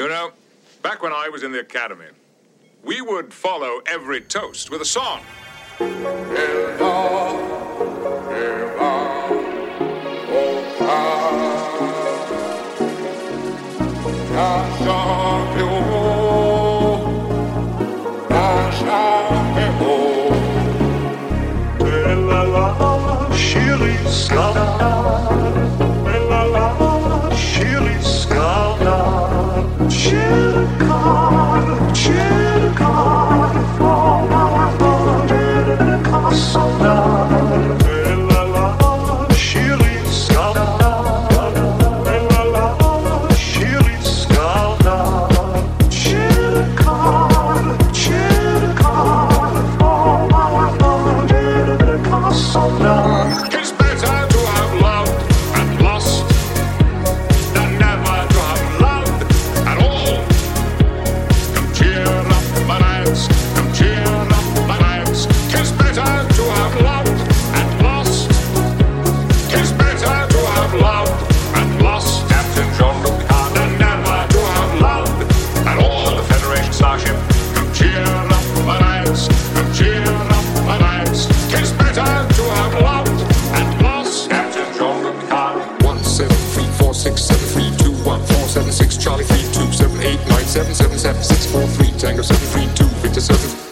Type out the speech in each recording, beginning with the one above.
You know, back when I was in the academy, we would follow every toast with a song. It's better to have loved and lost than never to have loved at all. Come cheer up, my lads, come cheer up, my lads. 'Tis better to have loved and lost. 'Tis better to have loved and lost. Captain Jean-Luc Picard Than never to have loved at all. the Federation Starship. Come cheer up, my lads, come cheer up, my lads. 'Tis better to have loved and lost. Captain Jean-Luc Picard. 17346732147 Charlie 32787777643 Tango 732 Victor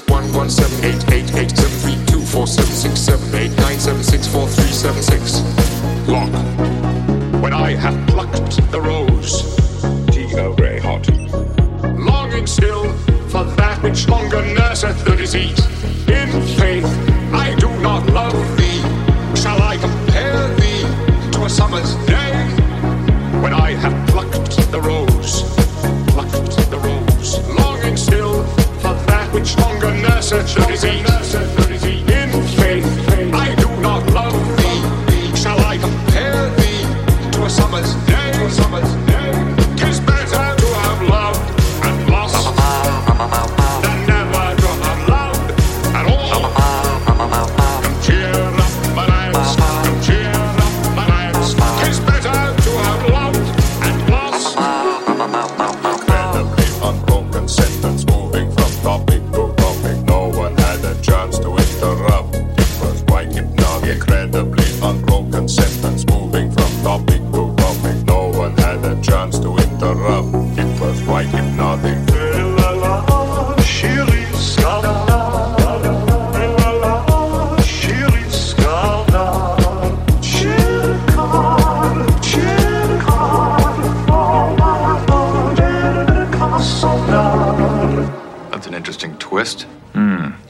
71178887324767897643776 Lock. When I have plucked the rose, T.O. Greyhot. longing still for that which longer nurseth the disease. In faith, I do not love thee. Shall I compare thee to a summer's day? When I have plucked the rose, longing still for that which longer nurseth the disease. In faith, I do not love thee. Shall I compare thee to a summer's day? 'Tis better to have loved and lost than never to have loved at all. Come cheer up, my lads, come cheer up, my lads. 'Tis better to have loved and lost. Incredibly unbroken sentence moving from topic to topic. No one had a chance to interrupt. It was quite hypnotic. Incredibly unbroken sentence moving from topic to topic. No one had a chance to interrupt. It was quite hypnotic. That's an interesting twist.